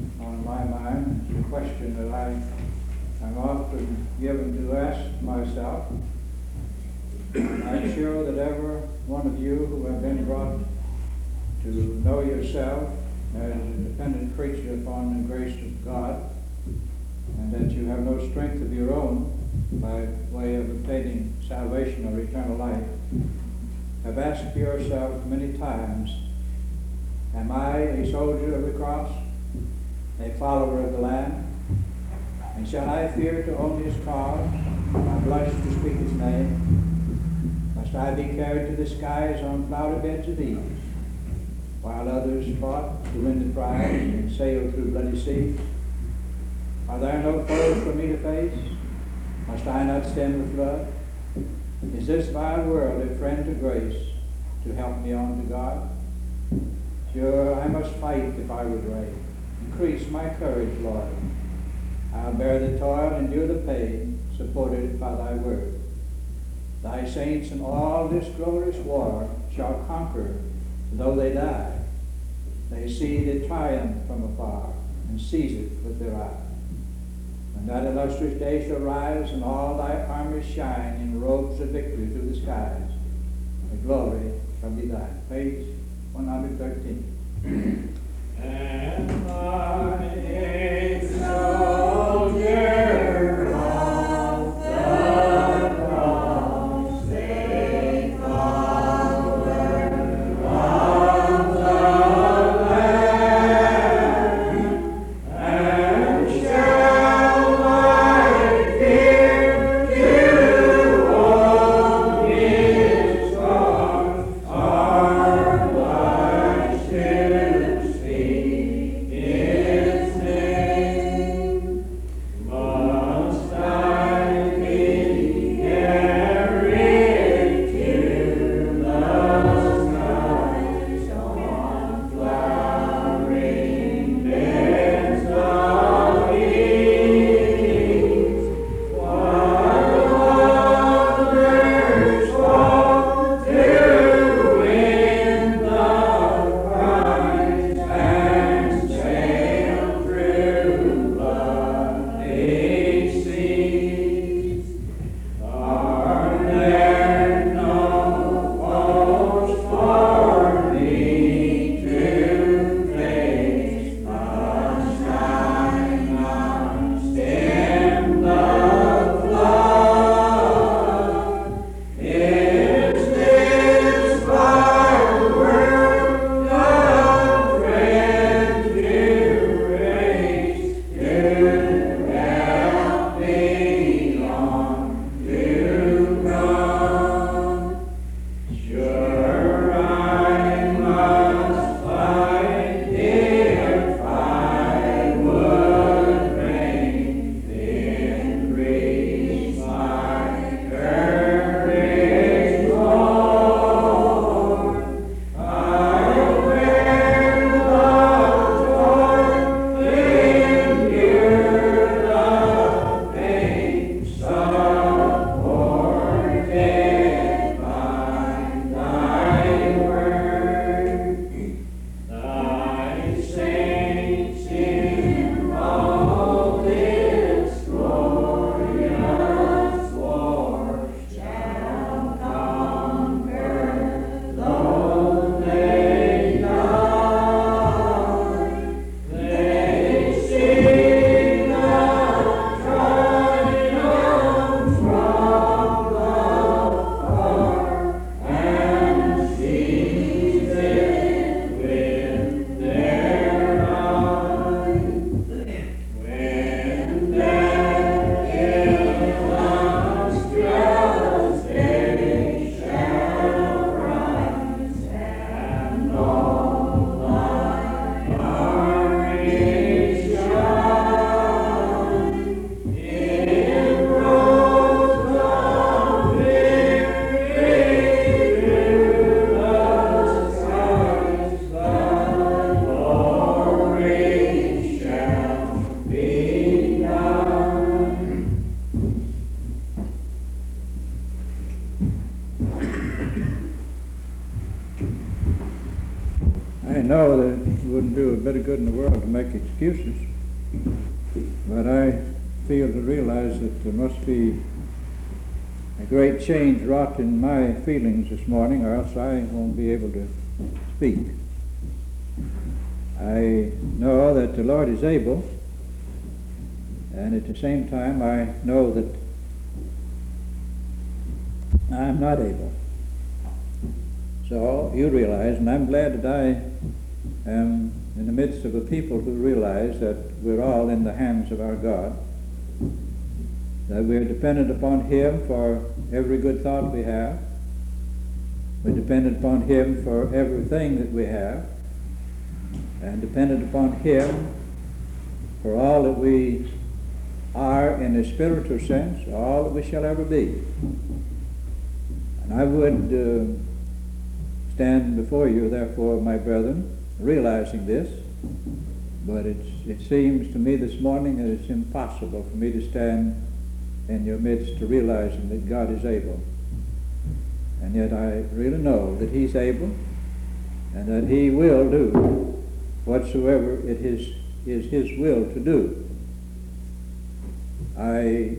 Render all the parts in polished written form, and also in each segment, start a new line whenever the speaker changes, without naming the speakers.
on my mind. It's a question that I'm often given to ask myself. And I'm sure that every one of you who have been brought to know yourself as a dependent creature upon the grace of God, and that you have no strength of your own by way of obtaining salvation or eternal life, have asked yourself many times, am I a soldier of the cross, a follower of the Lamb? And shall I fear to own his cause? I blush to speak his name. Must I be carried to the skies on cloudy beds of ease, while others fought to win the prize and sailed through bloody seas? Are there no foes for me to face? Must I not stem the flood? Is this vile world a friend to grace to help me on to God? Sure, I must fight if I would reign. Increase my courage, Lord. I'll bear the toil, endure the pain, supported by thy word. Thy saints in all this glorious war shall conquer, though they die. They see the triumph from afar and seize it with their eyes. When that illustrious day shall rise and all thy armies shine in robes of victory through the skies, the glory shall be thine. Page 113.
Am I a soldier of the cross, a follower of the Lamb, and shall I fear to own his cross, or blush to speak his name?
do a bit of good in the world to make excuses, but I feel to realize that there must be a great change wrought in my feelings this morning, or else I won't be able to speak. I know that the Lord is able, and at the same time I know that I'm not able. So you realize, and I'm glad that I am in the midst of a people who realize that we're all in the hands of our God, that we're dependent upon Him for every good thought we have. We're dependent upon Him for everything that we have, and dependent upon Him for all that we are in a spiritual sense, all that we shall ever be. And I would stand before you, therefore, my brethren, realizing this, but it seems to me this morning that it's impossible for me to stand in your midst to realizing that God is able. And yet I really know that He's able, and that He will do whatsoever it is His will to do. I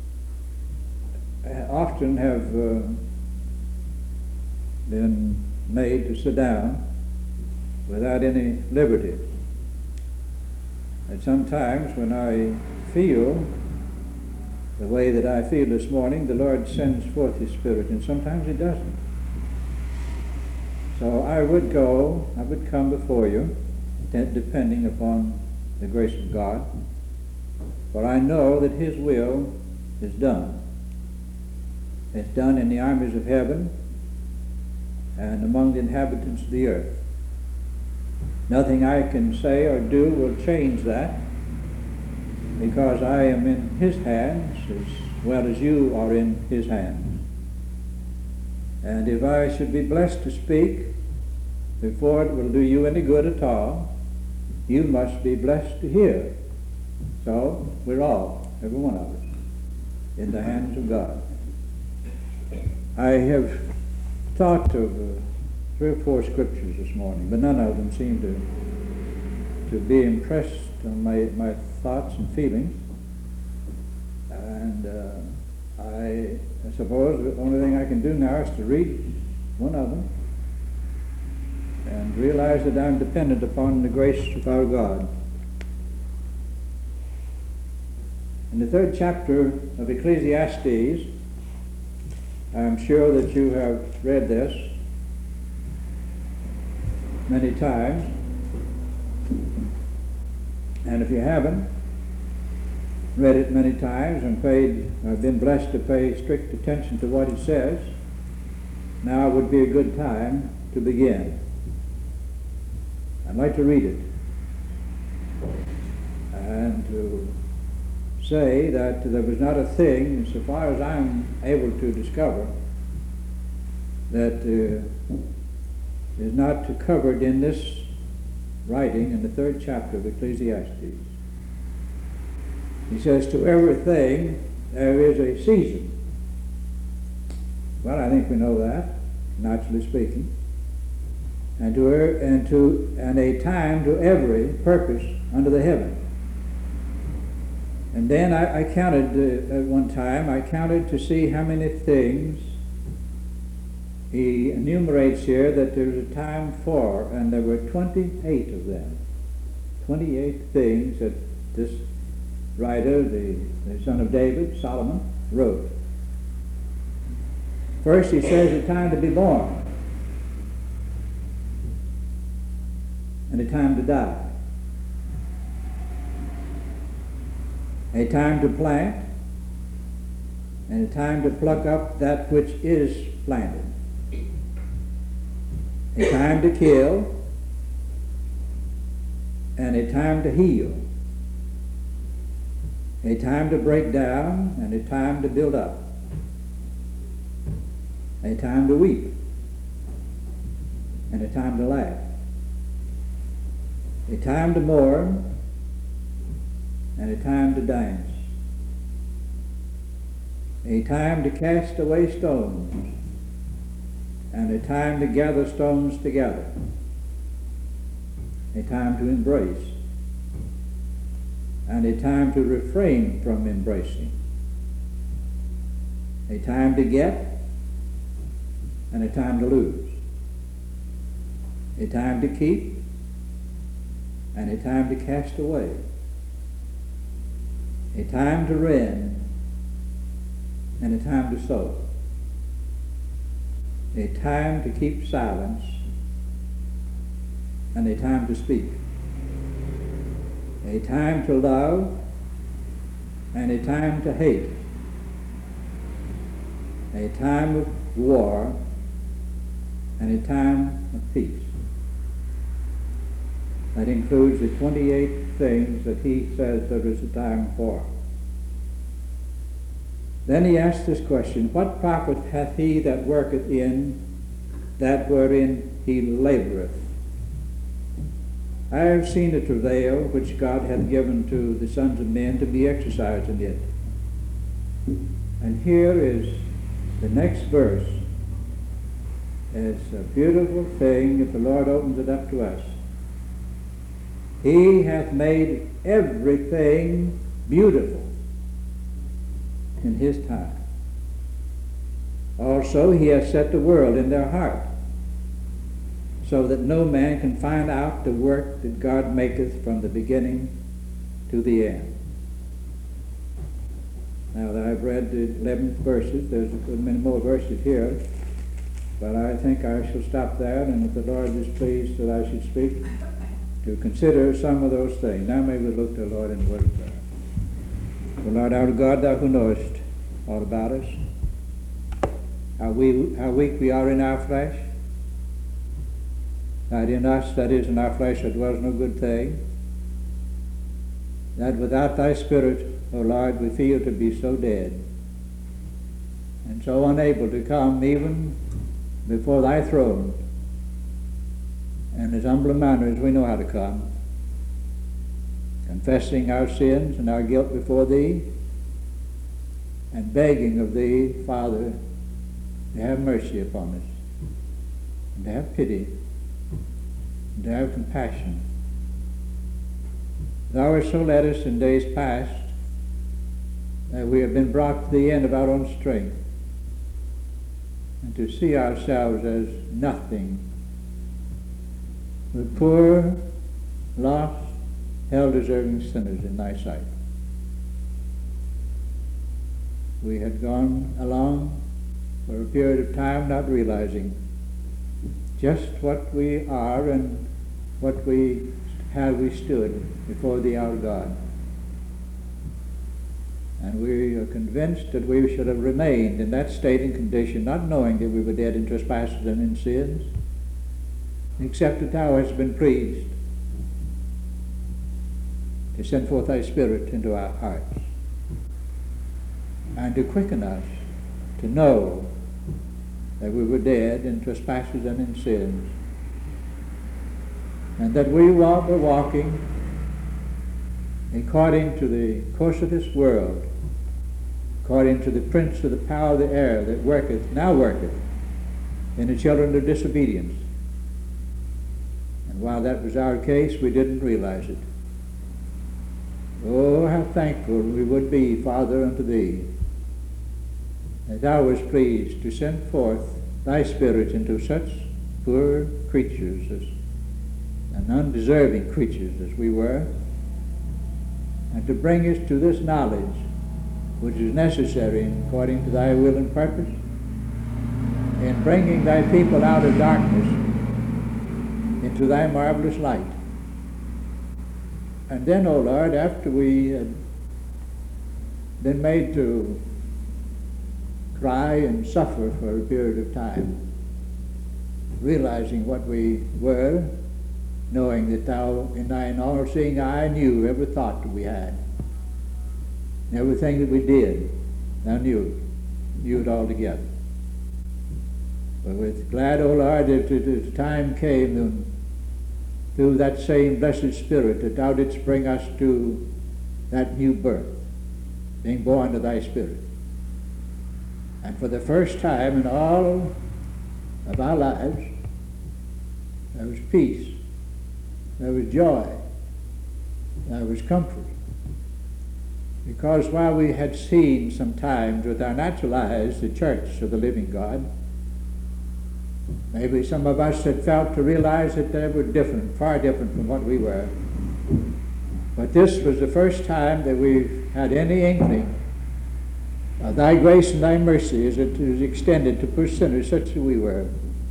often have been made to sit down without any liberty. And sometimes when I feel the way that I feel this morning, the Lord sends forth His Spirit, and sometimes He doesn't. So I would come before you, depending upon the grace of God, for I know that His will is done. It's done in the armies of heaven and among the inhabitants of the earth. Nothing I can say or do will change that, because I am in His hands as well as you are in His hands. And if I should be blessed to speak before it will do you any good at all, you must be blessed to hear. So we're all, every one of us, in the hands of God. I have thought of 3 or 4 scriptures this morning, but none of them seem to be impressed on my thoughts and feelings. And I suppose the only thing I can do now is to read one of them and realize that I'm dependent upon the grace of our God. In the 3rd chapter of Ecclesiastes, I'm sure that you have read this many times, and if you haven't read it many times and been blessed to pay strict attention to what it says, now would be a good time to begin. I'd like to read it and to say that there was not a thing, so far as I'm able to discover, that is not covered in this writing in the 3rd chapter of Ecclesiastes. He says, to everything there is a season. Well, I think we know that, naturally speaking. And a time to every purpose under the heaven. And then I counted at one time, I counted to see how many things he enumerates here that there's a time for, and there were 28 of them. 28 things that this writer, the son of David, Solomon, wrote. First he says a time to be born, and a time to die. A time to plant, and a time to pluck up that which is planted. A time to kill, and a time to heal. A time to break down, and a time to build up. A time to weep, and a time to laugh. A time to mourn, and a time to dance. A time to cast away stones, and a time to gather stones together. a time to embrace, and a time to refrain from embracing, a time to get and a time to lose, a time to keep and a time to cast away, a time to rend and a time to sow, a time to keep silence and a time to speak, a time to love and a time to hate, a time of war and a time of peace. That includes the 28 things that he says there is a time for. Then he asks this question, what profit hath he that worketh in that wherein he laboureth? I have seen the travail which God hath given to the sons of men to be exercised in it. And here is the next verse. It's a beautiful thing if the Lord opens it up to us. He hath made everything beautiful in his time. Also he has set the world in their heart, so that no man can find out the work that God maketh from the beginning to the end. Now that I've read the 11 verses, there's a good many more verses here, but I think I shall stop there, and if the Lord is pleased that I should speak, to consider some of those things. Now may we look to the Lord in the word of prayer. O Lord our God, thou who knowest all about us, how weak we are in our flesh, that in us, that is in our flesh, there dwells no good thing, that without thy Spirit, O Lord, we feel to be so dead and so unable to come even before thy throne in as humble a manner as we know how to come, confessing our sins and our guilt before thee, and begging of thee, Father, to have mercy upon us, and to have pity, and to have compassion. Thou hast so led us in days past that we have been brought to the end of our own strength, and to see ourselves as nothing, but poor, lost, hell-deserving sinners in thy sight. We had gone along for a period of time not realizing just what we are and how we stood before thee, our God. And we are convinced that we should have remained in that state and condition, not knowing that we were dead in trespasses and in sins, except that thou hast been pleased to send forth thy Spirit into our hearts, and to quicken us to know that we were dead in trespasses and in sins, and that we were walking according to the course of this world, according to the prince of the power of the air that now worketh in the children of disobedience. And while that was our case, we didn't realize it. Oh, how thankful we would be, Father, unto thee, that thou wast pleased to send forth thy Spirit into such poor creatures and undeserving creatures as we were, and to bring us to this knowledge which is necessary according to thy will and purpose in bringing thy people out of darkness into thy marvelous light. And then, O Lord, after we had been made to cry and suffer for a period of time, realizing what we were, knowing that thou in thine all-seeing eye knew every thought that we had, and everything that we did, thou knew it all together. But we're glad, O Lord, that the time came through that same blessed Spirit that thou didst bring us to that new birth, being born of thy Spirit. And for the first time in all of our lives, there was peace there was joy, there was comfort. Because while we had seen sometimes with our natural eyes the church of the living God, maybe some of us had felt to realize that they were different, far different from what we were. But this was the first time that we had any inkling of thy grace and thy mercy as it was extended to poor sinners such as we were,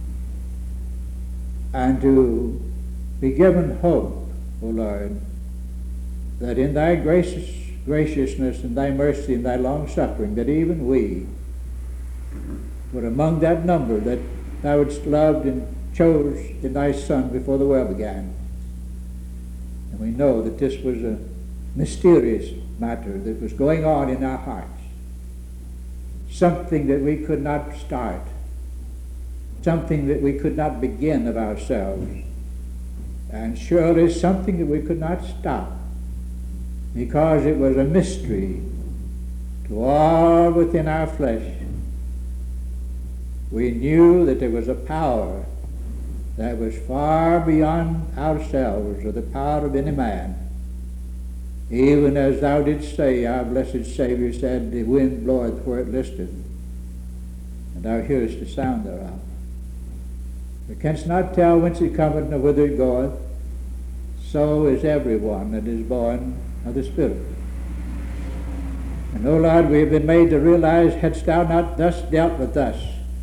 and to be given hope, O Lord, that in thy graciousness and thy mercy and thy long suffering, that even we were among that number that thou hadst loved and chose in thy Son before the world began. And we know that this was a mysterious matter that was going on in our hearts, something that we could not start, something that we could not begin of ourselves, and surely something that we could not stop, because it was a mystery to all within our flesh. We knew that there was a power that was far beyond ourselves or the power of any man. Even as thou didst say, our blessed Savior said, the wind bloweth where it listeth, and thou hearest the sound thereof. Thou canst not tell whence it cometh nor whither it goeth. So is every one that is born of the Spirit. And, O Lord, we have been made to realize, hadst thou not thus dealt with us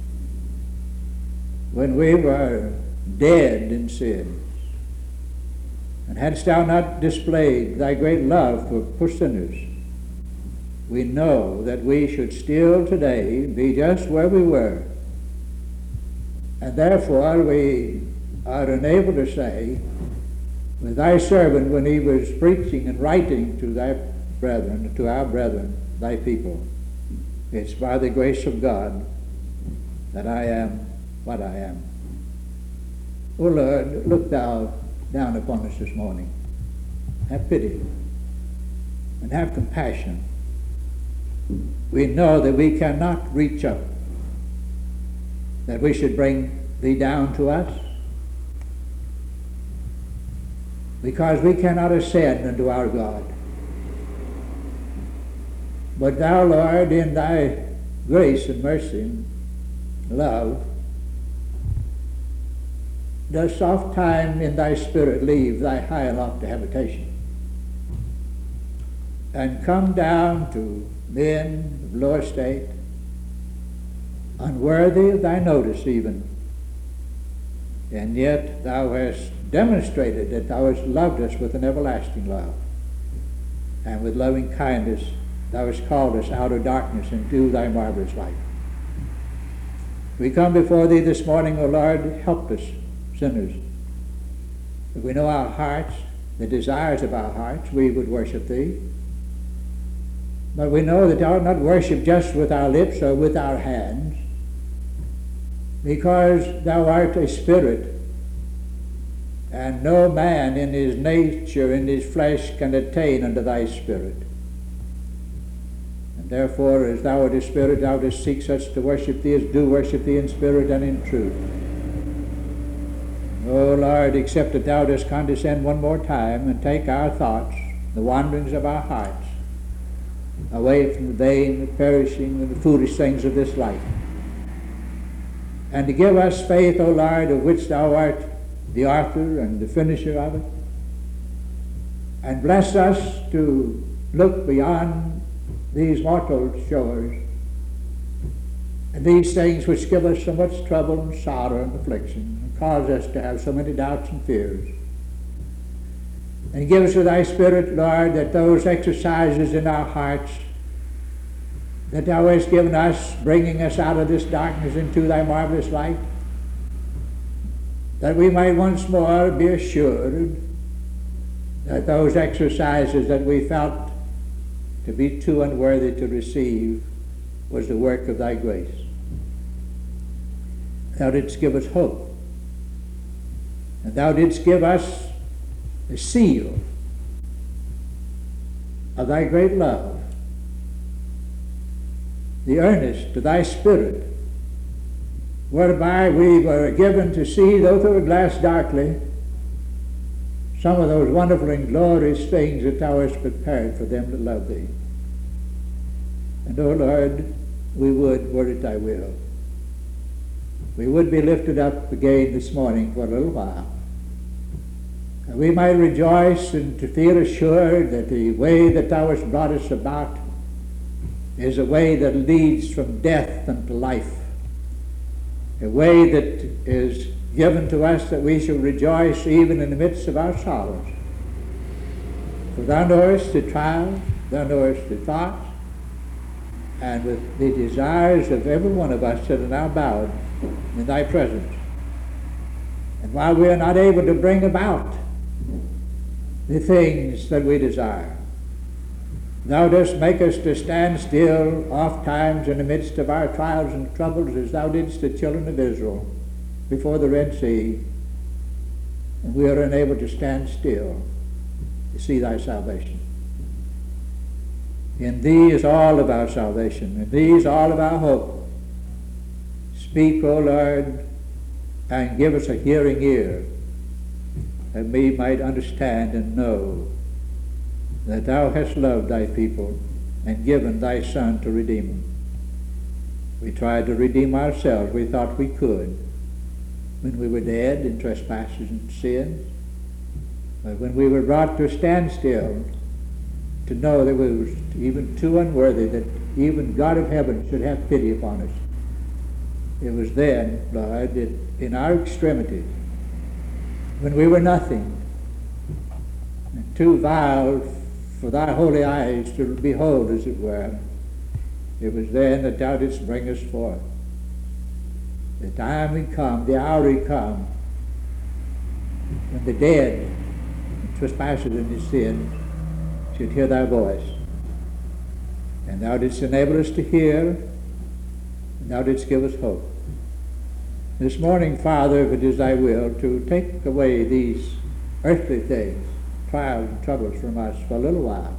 when we were dead in sins, and hadst thou not displayed thy great love for poor sinners, we know that we should still today be just where we were. And therefore we are unable to say, with thy servant when he was preaching and writing to thy brethren, to our brethren, thy people, it's by the grace of God that I am what I am. O Lord, look thou down upon us this morning. Have pity and have compassion. We know that we cannot reach up, that we should bring thee down to us, because we cannot ascend unto our God. But thou, Lord, in thy grace and mercy and love, dost oft time in thy Spirit leave thy high and lofty habitation, and come down to men of low estate, unworthy of thy notice even. And yet thou hast demonstrated that thou hast loved us with an everlasting love, and with loving kindness thou hast called us out of darkness into thy marvelous light. We come before thee this morning, O Lord, helpless sinners. If we know our hearts, the desires of our hearts, we would worship thee. But we know that thou art not worshipped just with our lips or with our hands, because thou art a spirit, and no man in his nature, in his flesh, can attain unto thy spirit. And therefore, as thou art a spirit, thou dost seek such to worship thee as do worship thee in spirit and in truth. O Lord, except that thou dost condescend one more time and take our thoughts, the wanderings of our hearts, away from the vain, the perishing, and the foolish things of this life, and to give us faith, O Lord, of which thou art the author and the finisher of it, and bless us to look beyond these mortal shores and these things which give us so much trouble and sorrow and affliction, and cause us to have so many doubts and fears. And give us with thy Spirit, Lord, that those exercises in our hearts that thou hast given us, bringing us out of this darkness into thy marvelous light, that we might once more be assured that those exercises that we felt to be too unworthy to receive was the work of thy grace. Thou didst give us hope, and thou didst give us the seal of thy great love, the earnest of thy Spirit, whereby we were given to see, though through a glass darkly, some of those wonderful and glorious things that thou hast prepared for them that love thee. And, O Lord, we would, were it thy will, we would be lifted up again this morning for a little while. And we might rejoice and to feel assured that the way that thou hast brought us about is a way that leads from death unto life, a way that is given to us that we shall rejoice even in the midst of our sorrows. For thou knowest the trials, thou knowest the thoughts, and with the desires of every one of us that are now bowed in thy presence. And while we are not able to bring about the things that we desire, thou dost make us to stand still oft times in the midst of our trials and troubles, as thou didst the children of Israel before the Red Sea, and we are unable to stand still to see thy salvation. In thee is all of our salvation. In thee is all of our hope. Speak, O Lord, and give us a hearing ear, that we might understand and know that thou hast loved thy people and given thy Son to redeem them. We tried to redeem ourselves. We thought we could when we were dead in trespasses and sins. But when we were brought to a standstill, to know that we were even too unworthy that even God of heaven should have pity upon us, it was then, Lord, that in our extremity, when we were nothing, and too vile for thy holy eyes to behold, as it were, it was then that thou didst bring us forth. The time had come, the hour had come, when the dead, in trespasses and in sin, should hear thy voice. And thou didst enable us to hear, and thou didst give us hope. This morning, Father, if it is thy will, to take away these earthly things, trials and troubles from us for a little while,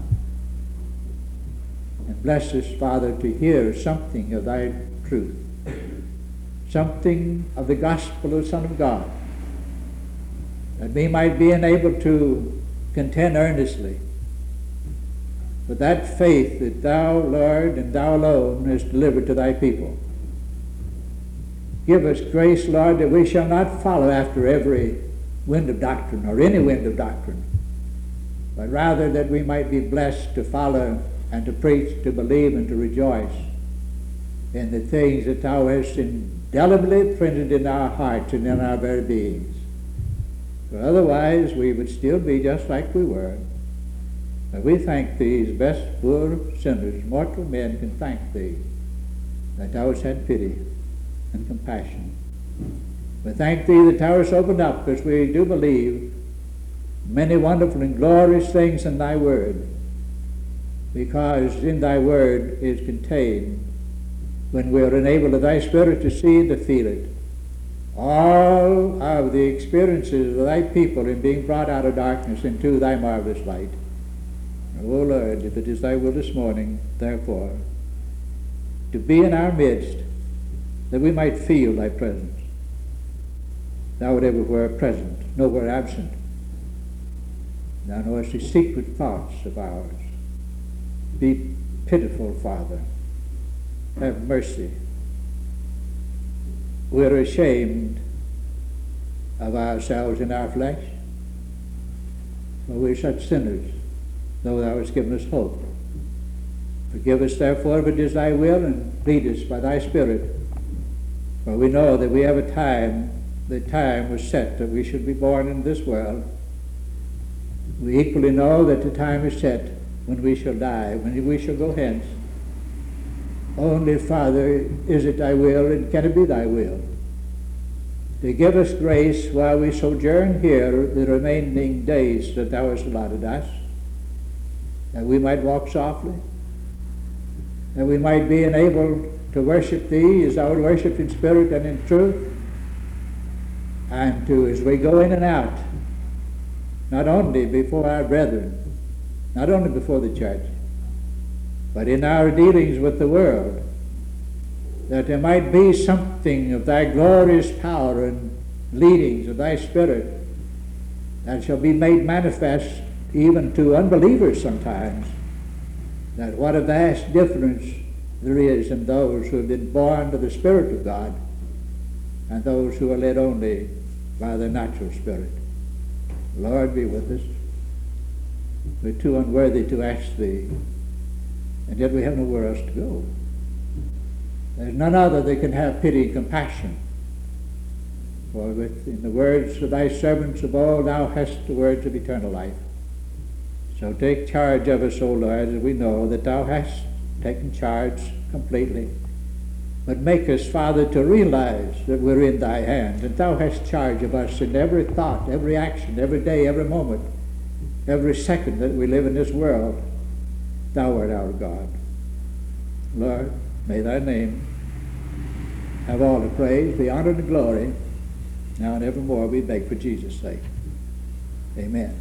and bless us, Father, to hear something of thy truth, something of the gospel of the Son of God, that we might be enabled to contend earnestly with that faith that thou, Lord, and thou alone hast delivered to thy people. Give us grace, Lord, that we shall not follow after every wind of doctrine, or any wind of doctrine, but rather that we might be blessed to follow and to preach, to believe, and to rejoice in the things that thou hast indelibly printed in our hearts and in our very beings. For otherwise we would still be just like we were. But we thank thee, as best poor sinners, mortal men can thank thee, that thou hast had pity and compassion. We thank thee that thou hast opened up, as we do believe, many wonderful and glorious things in thy word, because in thy word is contained, when we are enabled of thy Spirit to see and to feel it, all of the experiences of thy people in being brought out of darkness into thy marvelous light. O Lord, if it is thy will this morning, therefore, to be in our midst, that we might feel thy presence. Thou art everywhere present, nowhere absent. Thou knowest the secret thoughts of ours. Be pitiful, Father. Have mercy. We are ashamed of ourselves in our flesh, for we are such sinners, though thou hast given us hope. Forgive us, therefore, if it is thy will, and lead us by thy Spirit. For we know that we have a time, the time was set that we should be born in this world. We equally know that the time is set when we shall die, when we shall go hence. Only, Father, is it thy will, and can it be thy will, to give us grace while we sojourn here the remaining days that thou hast allotted us, that we might walk softly, that we might be enabled to worship thee as thou art worshipped in spirit and in truth, and to, as we go in and out, not only before our brethren, not only before the church, but in our dealings with the world, that there might be something of thy glorious power and leadings of thy Spirit that shall be made manifest even to unbelievers sometimes, that what a vast difference there is in those who have been born of the Spirit of God and those who are led only by the natural spirit. Lord, be with us. We're too unworthy to ask Thee, and yet we have nowhere else to go. There's none other that can have pity and compassion. For in the words of Thy servants of old, Thou hast the words of eternal life. So take charge of us, O Lord, as we know that Thou hast taken charge completely. But make us, Father, to realize that we're in Thy hand, and Thou hast charge of us in every thought, every action, every day, every moment, every second that we live in this world. Thou art our God. Lord, may Thy name have all the praise, the honor, and the glory, now and evermore, we beg for Jesus' sake. Amen.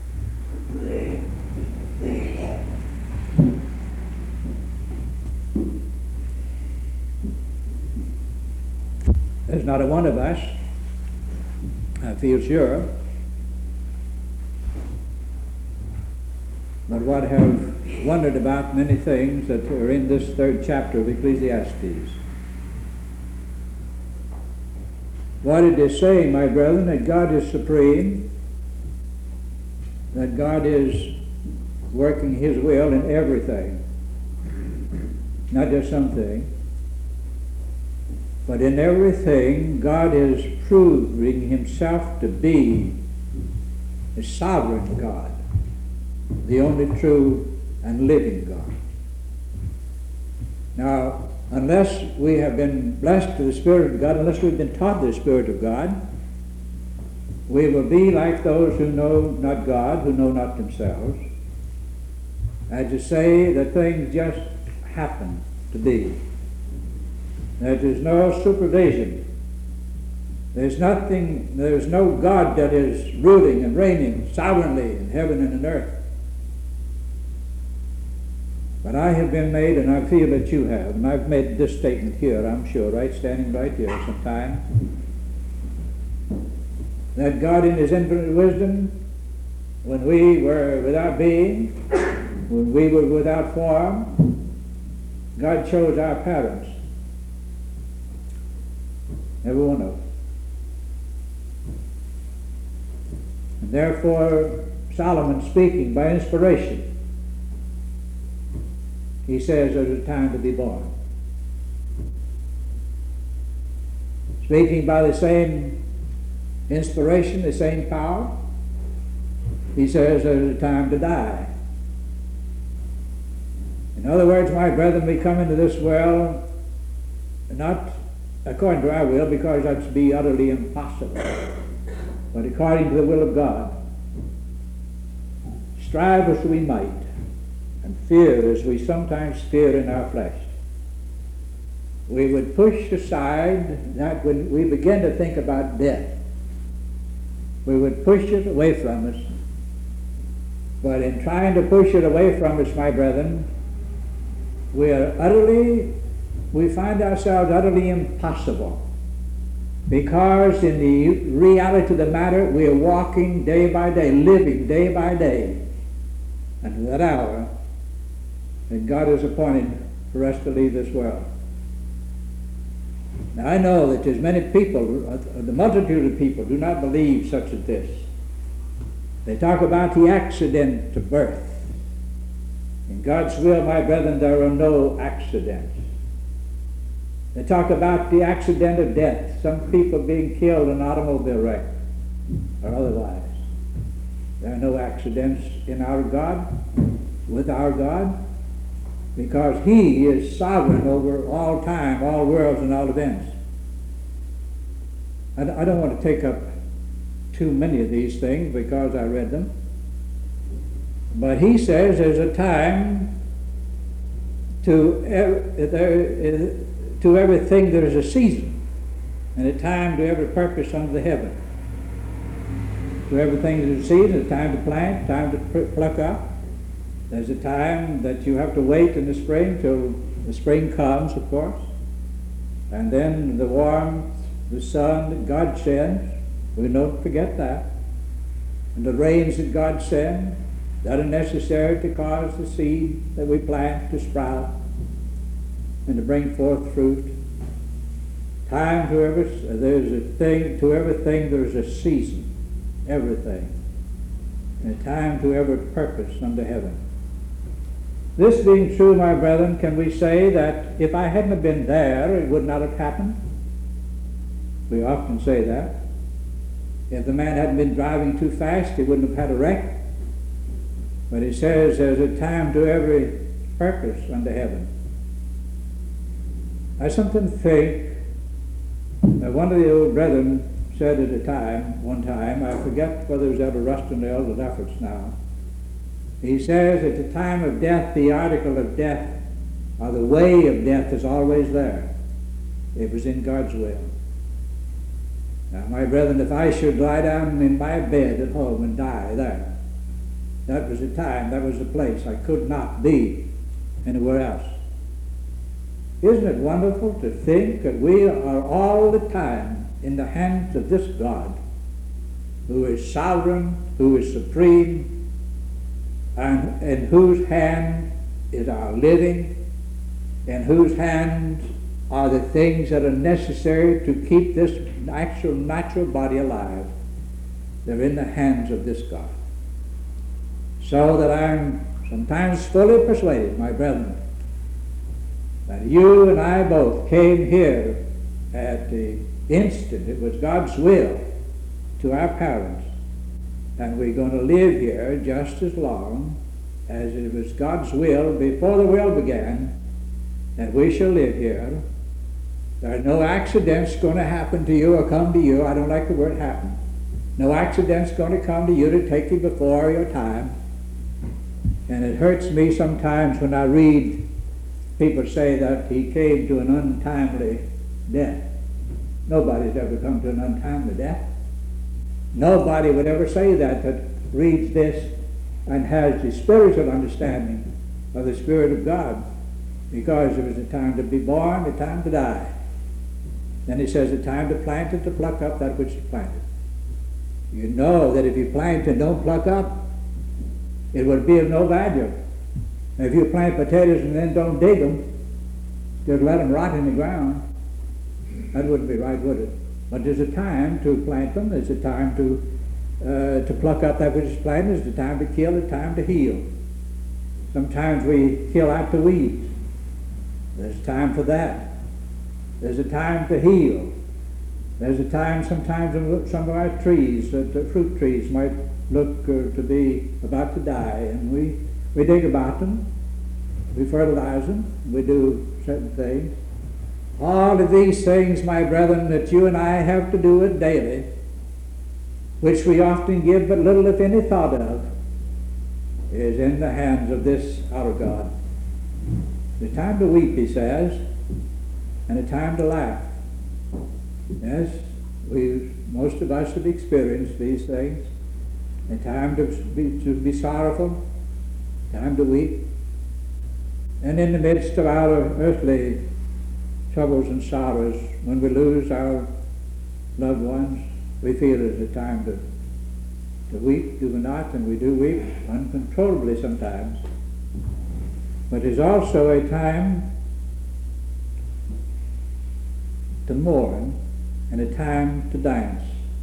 There's not a one of us, I feel sure, but what have wondered about many things that are in this third chapter of Ecclesiastes. What it is saying, my brethren, that God is supreme, that God is working His will in everything, not just something, but in everything God is proving Himself to be a sovereign God, the only true and living God. Now, unless we have been blessed with the Spirit of God, unless we've been taught the Spirit of God, we will be like those who know not God, who know not themselves, and to say that things just happen to be. That there's no supervision. There's no God that is ruling and reigning sovereignly in heaven and in earth. But I have been made, and I feel that you have, and I've made this statement here, I'm sure, standing right here sometime, that God in His infinite wisdom, when we were without being, when we were without form, God chose our parents, every one of them. And therefore, Solomon, speaking by inspiration, he says there's a time to be born. Speaking by the same inspiration, the same power, he says there's a time to die. In other words, my brethren, we come into this world not according to our will, because that's be utterly impossible, but according to the will of God. Strive as we might, and fear as we sometimes fear in our flesh, we would push aside that when we begin to think about death, we would push it away from us. But in trying to push it away from us, my brethren, we find ourselves utterly impossible, because in the reality of the matter, we are walking day by day, living day by day, and that hour that God has appointed for us to leave this world. Now I know that there's many people, the multitude of people, do not believe such as this. They talk about the accident of birth. In God's will, my brethren, there are no accidents. They talk about the accident of death, some people being killed in an automobile wreck or otherwise. There are no accidents in our God, with our God, because He is sovereign over all time, all worlds, and all events. I don't want to take up too many of these things because I read them, but He says there's a time to everything there is a season, and a time to every purpose under the heaven. To everything there's a season, a time to plant, time to pluck up. There's a time that you have to wait in the spring till the spring comes, of course, and then the warmth, the sun that God sends, we don't forget that. and the rains that God sends that are necessary to cause the seed that we plant to sprout and to bring forth fruit. Time to everything there's a season, everything, and a time to every purpose under heaven. This being true, my brethren, can we say that if I hadn't have been there, it would not have happened? We often say that. If the man hadn't been driving too fast, he wouldn't have had a wreck. But he says there's a time to every purpose under heaven. I sometimes think that one of the old brethren said one time, I forget whether it was out of Ruston or Elder Efforts now. He says at the time of death, the article of death, or the way of death, is always there. It was in God's will. Now, my brethren, if I should lie down in my bed at home and die there, that was the time, that was the place. I could not be anywhere else. Isn't it wonderful to think that we are all the time in the hands of this God, who is sovereign, who is supreme, and in whose hand is our living, in whose hands are the things that are necessary to keep this natural body alive. They're in the hands of this God. So that I'm sometimes fully persuaded, my brethren, that you and I both came here at the instant it was God's will to our parents, and we're going to live here just as long as it was God's will before the world began, and we shall live here. There are no accidents going to happen to you or come to you. I don't like the word happen. No accidents going to come to you to take you before your time. And it hurts me sometimes when I read people say that he came to an untimely death. Nobody's ever come to an untimely death. Nobody would ever say that reads this and has the spiritual understanding of the Spirit of God, because it was a time to be born, a time to die. Then he says a time to plant and to pluck up that which is planted. You know that if you plant and don't pluck up, it would be of no value. If you plant potatoes and then don't dig them, just let them rot in the ground, that wouldn't be right, would it? But there's a time to plant them, there's a time to pluck up that which is planted, there's a time to kill, a time to heal. Sometimes we kill out the weeds. There's a time for that. There's a time to heal. There's a time sometimes when some of our trees, the fruit trees, might look to be about to die, and we dig about them, we fertilize them, we do certain things. All of these things, my brethren, that you and I have to do it daily, which we often give but little if any thought of, is in the hands of this our God. The time to weep, he says, and a time to laugh. Yes, most of us have experienced these things. A time to be sorrowful, time to weep. And in the midst of our earthly troubles and sorrows, when we lose our loved ones, we feel it's a time to weep, do we not? And we do weep uncontrollably sometimes. But it's also a time to mourn and a time to dance.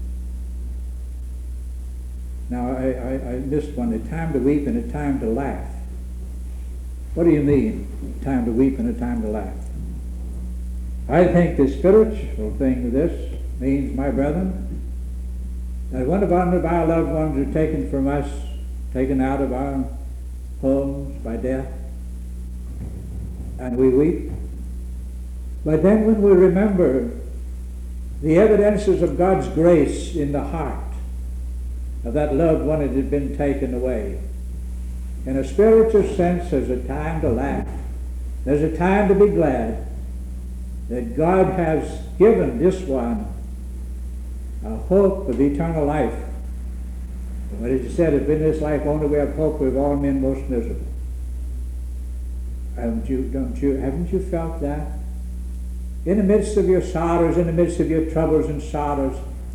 Now, I missed one, a time to weep and a time to laugh. What do you mean, a time to weep and a time to laugh? I think the spiritual thing of this means, my brethren, that one of our loved ones are taken from us, taken out of our homes by death, and we weep. But then when we remember the evidences of God's grace in the heart of that loved one that had been taken away, in a spiritual sense, there's a time to laugh. There's a time to be glad that God has given this one a hope of eternal life. And what he said, if in this life only we have hope, we're all men most miserable. Haven't you felt that? In the midst of your sorrows, in the midst of your troubles and sorrows,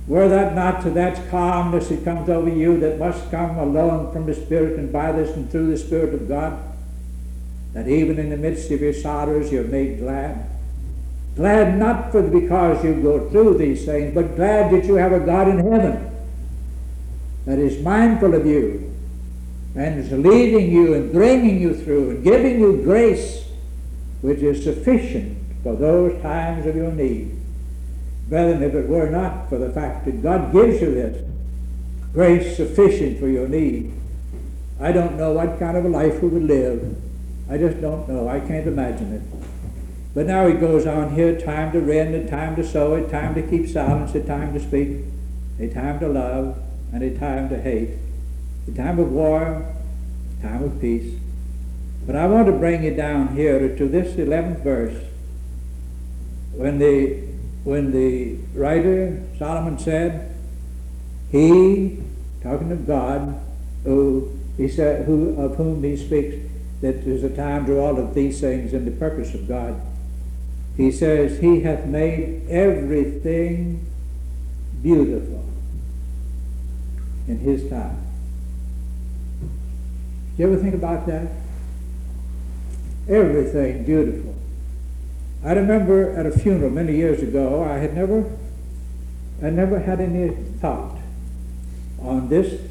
Were that not to that calmness that comes over you, that must come alone from the Spirit and by this and through the Spirit of God, that even in the midst of your sorrows you're made glad? Glad not because you go through these things, but glad that you have a God in heaven that is mindful of you and is leading you and bringing you through and giving you grace which is sufficient for those times of your need. Brethren, if it were not for the fact that God gives you this grace sufficient for your need, I don't know what kind of a life we would live. I just don't know. I can't imagine it. But now he goes on here, time to rend, a time to sow, a time to keep silence, a time to speak, a time to love, and a time to hate, a time of war, a time of peace. But I want to bring you down here to this 11th verse, when the writer Solomon said, he, talking of God, he said, of whom he speaks, that there's a time to all of these things in the purpose of God. He says, he hath made everything beautiful in his time. Do you ever think about that? Everything beautiful. I remember at a funeral many years ago, I never had any thought on this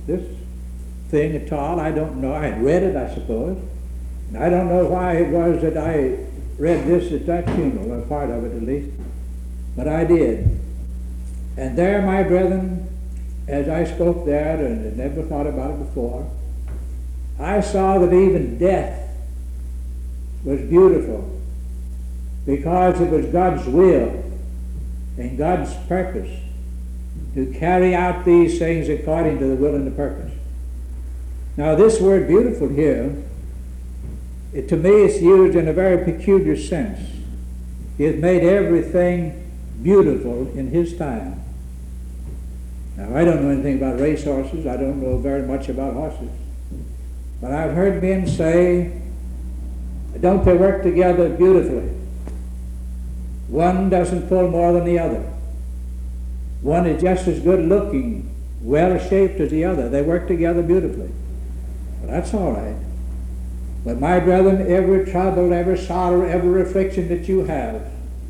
thing at all. I don't know. I had read it, I suppose. And I don't know why it was that I read this at that funeral, a part of it at least. But I did. And there, my brethren, as I spoke there and had never thought about it before, I saw that even death was beautiful, because it was God's will and God's purpose to carry out these things according to the will and the purpose. Now this word beautiful here, to me it's used in a very peculiar sense. He has made everything beautiful in his time. Now I don't know anything about racehorses. I don't know very much about horses. But I've heard men say, don't they work together beautifully? One doesn't pull more than the other. One is just as good looking, well shaped as the other. They work together beautifully. Well, that's all right. But my brethren, every trouble, every sorrow, every affliction that you have,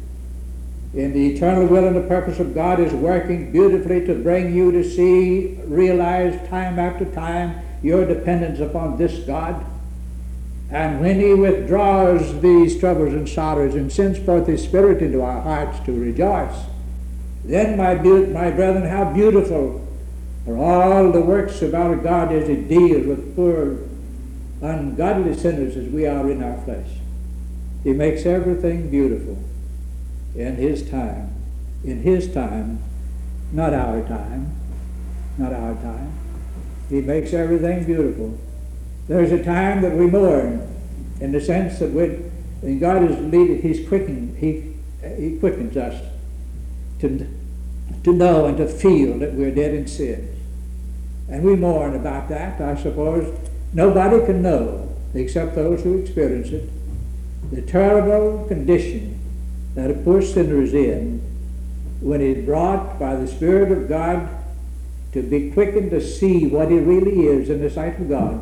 in the eternal will and the purpose of God, is working beautifully to bring you to see, realize time after time your dependence upon this God. And when he withdraws these troubles and sorrows and sends forth his Spirit into our hearts to rejoice, then, my brethren, how beautiful are all the works of our God as he deals with poor, ungodly sinners as we are in our flesh. He makes everything beautiful in his time. In his time, not our time. Not our time. He makes everything beautiful. There's a time that we mourn, in the sense that when God is leading, he quickens us to know and to feel that we're dead in sin. And we mourn about that, I suppose. Nobody can know, except those who experience it, the terrible condition that a poor sinner is in when he's brought by the Spirit of God to be quickened to see what he really is in the sight of God.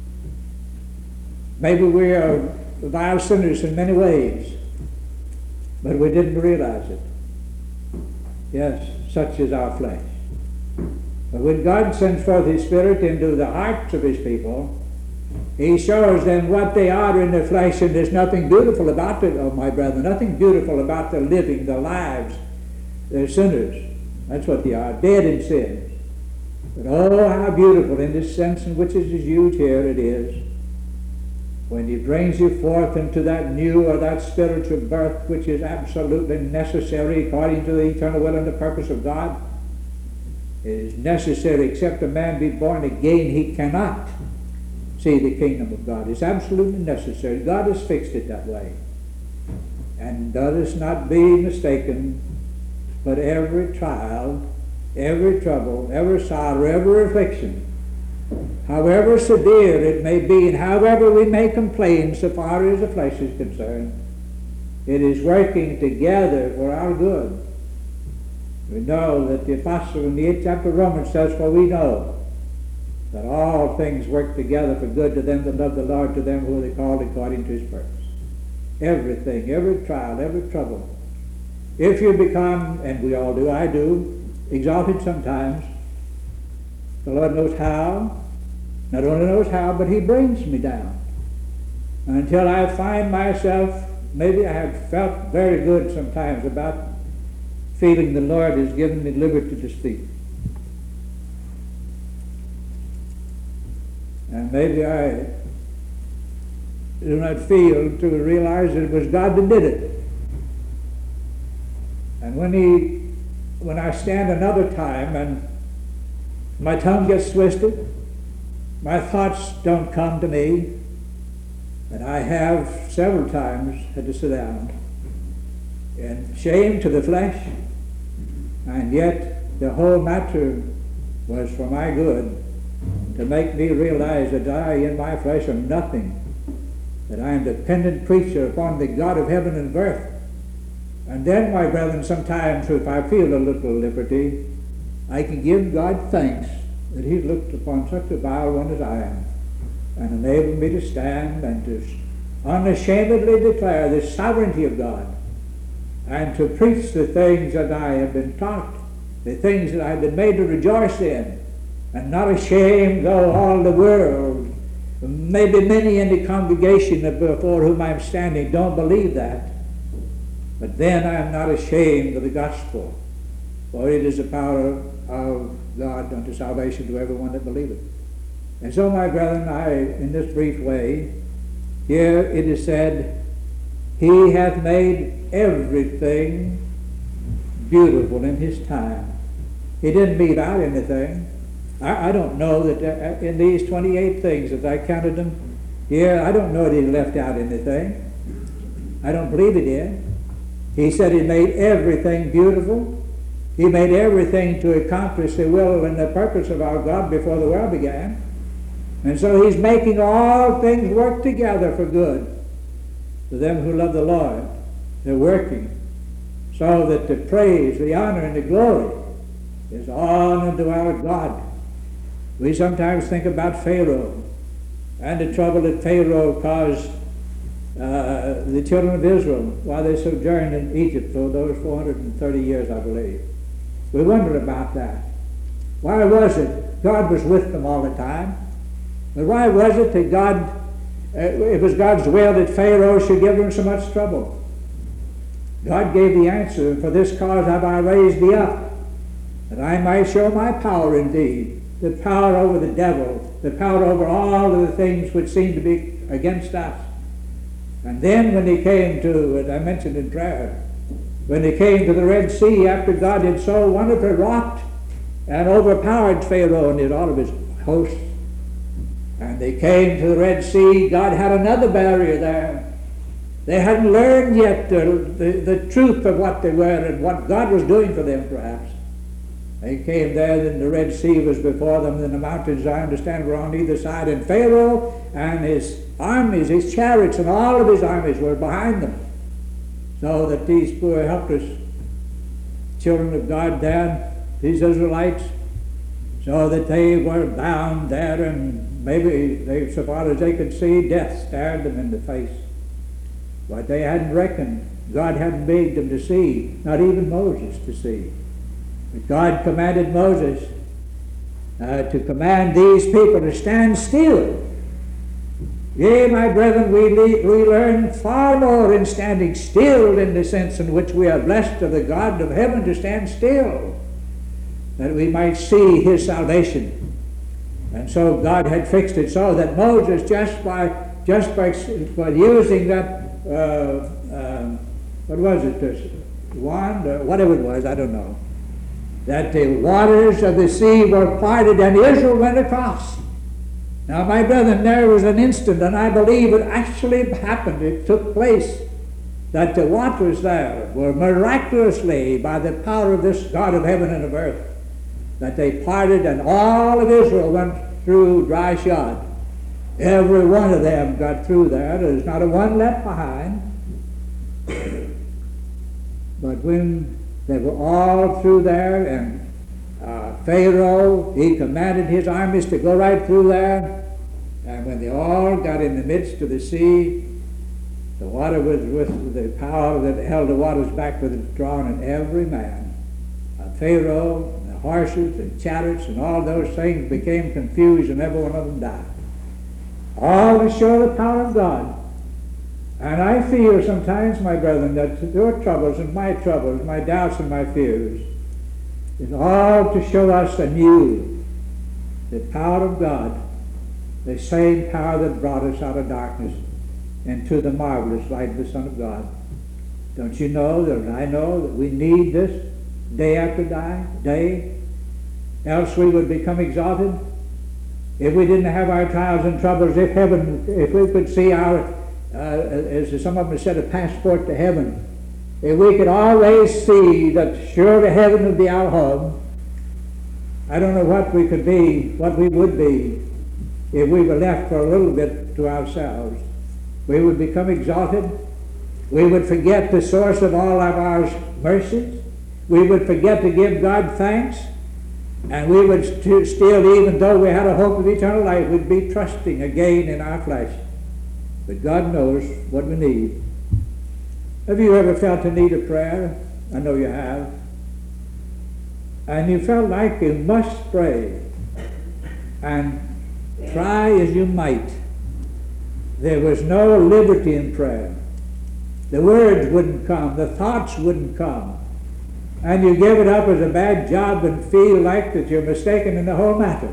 Maybe we are vile sinners in many ways, but we didn't realize it. Yes, such is our flesh. But when God sends forth his Spirit into the hearts of his people, he shows them what they are in their flesh, and there's nothing beautiful about it, oh my brethren, nothing beautiful about their living, their lives. They're sinners. That's what they are, dead in sin. But oh, how beautiful in this sense in which it is used here it is, when he brings you forth into that new or that spiritual birth which is absolutely necessary according to the eternal will and the purpose of God. It is necessary. Except a man be born again, he cannot see the kingdom of God. It's absolutely necessary. God has fixed it that way. And let us not be mistaken, but every trial, every trouble, every sorrow, every affliction, however severe it may be, and however we may complain so far as the flesh is concerned, it is working together for our good. We know that the apostle in the 8th chapter of Romans says, for we know that all things work together for good to them that love the Lord, to them who are called according to his purpose. Everything, every trial, every trouble. If you become, and we all do, I do, exalted sometimes, the Lord knows how. Not only knows how, but he brings me down. Until I find myself, maybe I have felt very good sometimes about feeling the Lord has given me liberty to speak. And maybe I do not feel to realize that it was God that did it. And when I stand another time and my tongue gets twisted, my thoughts don't come to me, and I have several times had to sit down in shame to the flesh, and yet the whole matter was for my good, to make me realize that I in my flesh am nothing, that I am dependent creature upon the God of heaven and earth. And then, my brethren, sometimes if I feel a little liberty, I can give God thanks that he's looked upon such a vile one as I am, and enabled me to stand and to unashamedly declare the sovereignty of God, and to preach the things that I have been taught, the things that I have been made to rejoice in, and not ashamed, though all the world, maybe many in the congregation before whom I am standing, don't believe that. But then I am not ashamed of the gospel, for it is the power of God unto salvation to everyone that believeth. And so, my brethren, in this brief way, here it is said, he hath made everything beautiful in his time. He didn't leave out anything. I don't know that in these 28 things, as I counted them here, I don't know that he left out anything. I don't believe he did. He said he made everything beautiful. He made everything to accomplish the will and the purpose of our God before the world began. And so he's making all things work together for good to them who love the Lord. They're working so that the praise, the honor, and the glory is all unto our God. We sometimes think about Pharaoh and the trouble that Pharaoh caused the children of Israel while they sojourned in Egypt for those 430 years, I believe. We wonder about that. Why was it? God was with them all the time. But why was it that God, it was God's will that Pharaoh should give them so much trouble? God gave the answer, for this cause have I raised thee up, that I might show my power in thee, the power over the devil, the power over all of the things which seem to be against us. And then when he came to, as I mentioned in prayer, when he came to the Red Sea after God had so wonderfully wrought and overpowered Pharaoh and all of his hosts, and they came to the Red Sea, God had another barrier there. They hadn't learned yet the truth of what they were and what God was doing for them, perhaps. They came there, and the Red Sea was before them, and the mountains, I understand, were on either side, and Pharaoh and his armies, his chariots, and all of his armies were behind them. So that these poor helpless children of God there, these Israelites, so that they were bound there, and maybe they, so far as they could see, death stared them in the face. But they hadn't reckoned, God hadn't made them to see, not even Moses to see. But God commanded Moses to command these people to stand still. Yea, my brethren, we learn far more in standing still, in the sense in which we are blessed of the God of heaven to stand still, that we might see his salvation. And so God had fixed it so that Moses, just by using that, what was it, this wand, or whatever it was, I don't know, that the waters of the sea were parted and Israel went across. Now, my brethren, there was an instant, and I believe it actually happened, it took place, that the waters there were miraculously, by the power of this God of heaven and of earth, that they parted and all of Israel went through dry shod. Every one of them got through there. There's not a one left behind. But when
They were all through there, and Pharaoh, he commanded his armies to go right through there. And when they all got in the midst of the sea, the water was with the power that held the waters back was drawn, and every man, Pharaoh, and the horses and chariots and all those things became confused, and every one of them died. All to show the power of God. And I feel sometimes, my brethren, that your troubles and my troubles, my doubts and my fears, is all to show us anew the power of God, the same power that brought us out of darkness into the marvelous light of the Son of God. Don't you know that I know that we need this day after day? Else we would become exalted. If we didn't have our trials and troubles, if we could see our, as some of them said, a passport to heaven, if we could always see that surely heaven would be our home, I don't know what we could be, what we would be, if we were left for a little bit to ourselves. We would become exalted. We would forget the source of all of our mercies. We would forget to give God thanks. And we would still, even though we had a hope of eternal life, we'd be trusting again in our flesh. But God knows what we need. Have you ever felt the need of prayer? I know you have. And you felt like you must pray. And try as you might, there was no liberty in prayer. The words wouldn't come. The thoughts wouldn't come. And you give it up as a bad job and feel like that you're mistaken in the whole matter.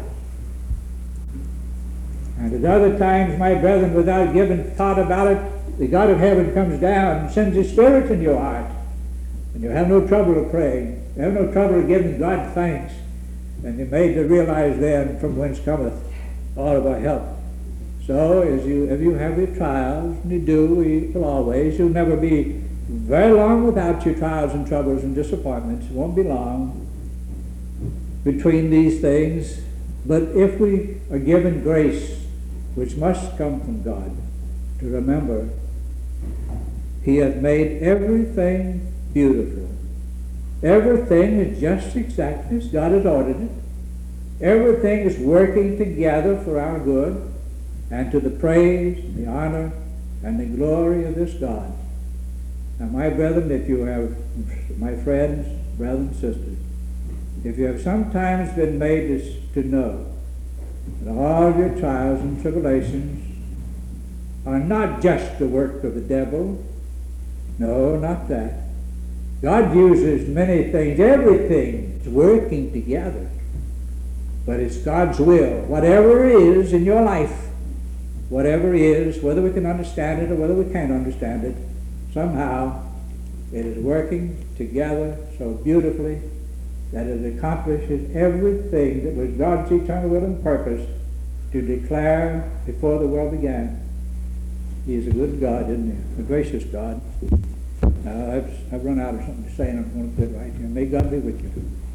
And at other times, my brethren, without giving thought about it, the God of heaven comes down and sends His Spirit in your heart. And you have no trouble of praying. You have no trouble of giving God thanks. And you're made to realize then from whence cometh all of our help. So if you have your trials, and you do, you will always, you'll never be very long without your trials and troubles and disappointments. It won't be long between these things. But if we are given grace, which must come from God, to remember He hath made everything beautiful. Everything is just exactly as God has ordered it. Everything is working together for our good and to the praise, the honor, and the glory of this God. Now, my brethren, if you have, my friends, brothers and sisters, if you have sometimes been made to know that all of your trials and tribulations are not just the work of the devil, no, not that. God uses many things, everything is working together. But it's God's will. Whatever is in your life, whatever is, whether we can understand it or whether we can't understand it, somehow it is working together so beautifully that it accomplishes everything that was God's eternal will and purpose to declare before the world began. He is a good God, isn't He? A gracious God. I've run out of something to say, and I'm going to quit right here. May God be with you.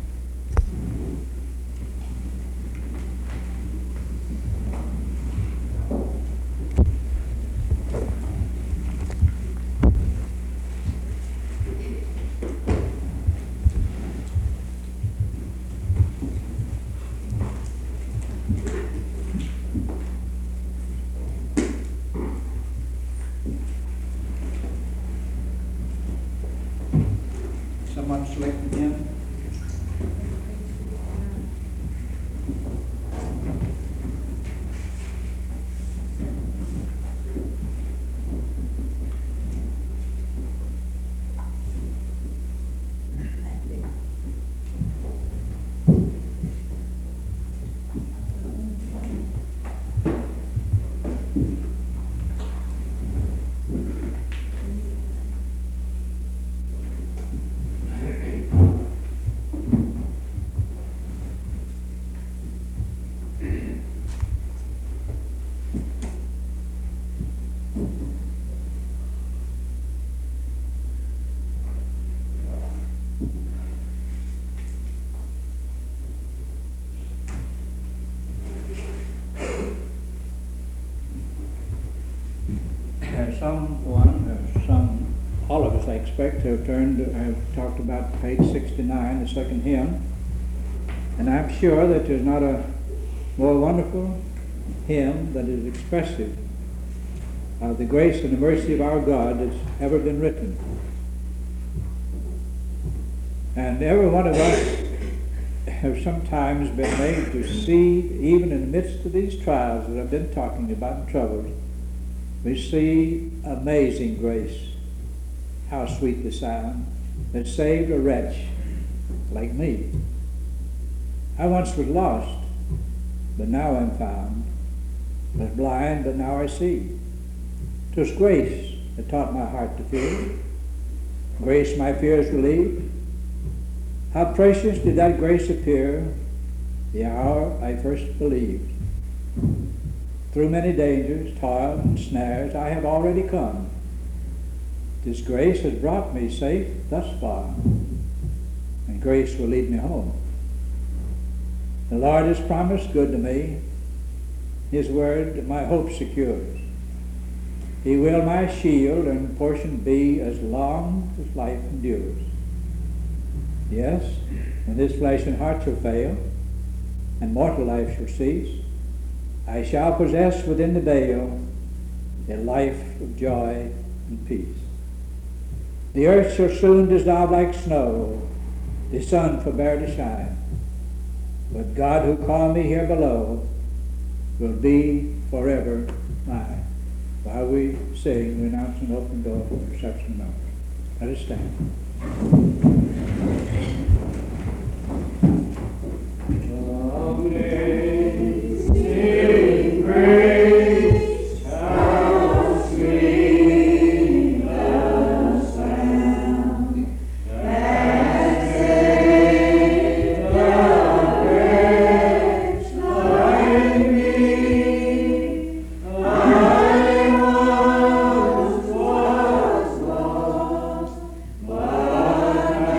Someone select again. Some all of us, I expect, have talked about page 69, the second hymn. And I'm sure that there's not a more wonderful hymn that is expressive of the grace and the mercy of our God that's ever been written. And every one of us have sometimes been made to see, even in the midst of these trials that I've been talking about and troubles, we see amazing grace. How sweet the sound that saved a wretch like me. I once was lost, but now I'm found. Was blind, but now I see. 'Twas grace that taught my heart to fear. Grace my fears relieved. How precious did that grace appear the hour I first believed. Through many dangers, toils, and snares I have already come. This grace has brought me safe thus far, and grace will lead me home. The Lord has promised good to me. His word my hope secures. He will my shield and portion be as long as life endures. Yes, when this flesh and heart shall fail, and mortal life shall cease, I shall possess within the veil a life of joy and peace. The earth shall soon dissolve like snow, the sun forbear to shine. But God who called me here below will be forever mine. While we sing, we announce an open door for reception numbers. Let us stand.
Amazing grace, how sweet the sound that saved a wretch like me. I once was lost, but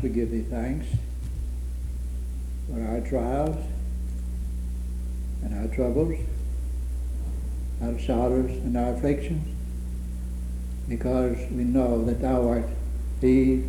we give thee thanks for our trials and our troubles, our sorrows and our afflictions, because we know that thou art he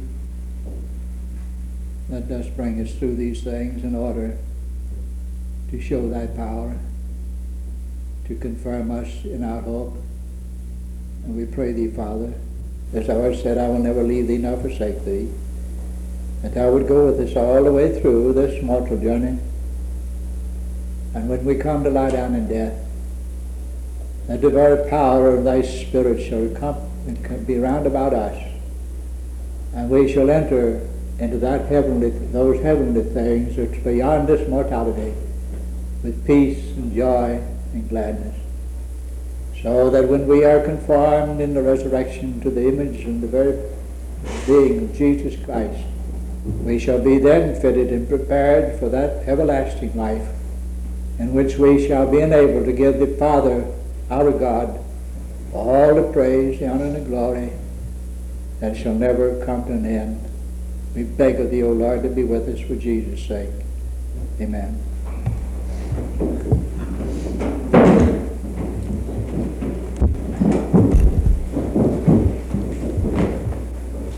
that dost bring us through these things in order to show thy power, to confirm us in our hope. And we pray thee, Father, as thou hast said, I will never leave thee nor forsake thee, that thou would go with us all the way through this mortal journey. And when we come to lie down in death, that the very power of thy Spirit shall come and be round about us, and we shall enter into those heavenly things which beyond this mortality, with peace and joy and gladness. So that when we are conformed in the resurrection to the image and the very being of Jesus Christ, we shall be then fitted and prepared for that everlasting life, in which we shall be enabled to give the Father, our God, all the praise, the honor, and the glory that shall never come to an end. We beg of thee, O Lord, to be with us for Jesus' sake. Amen.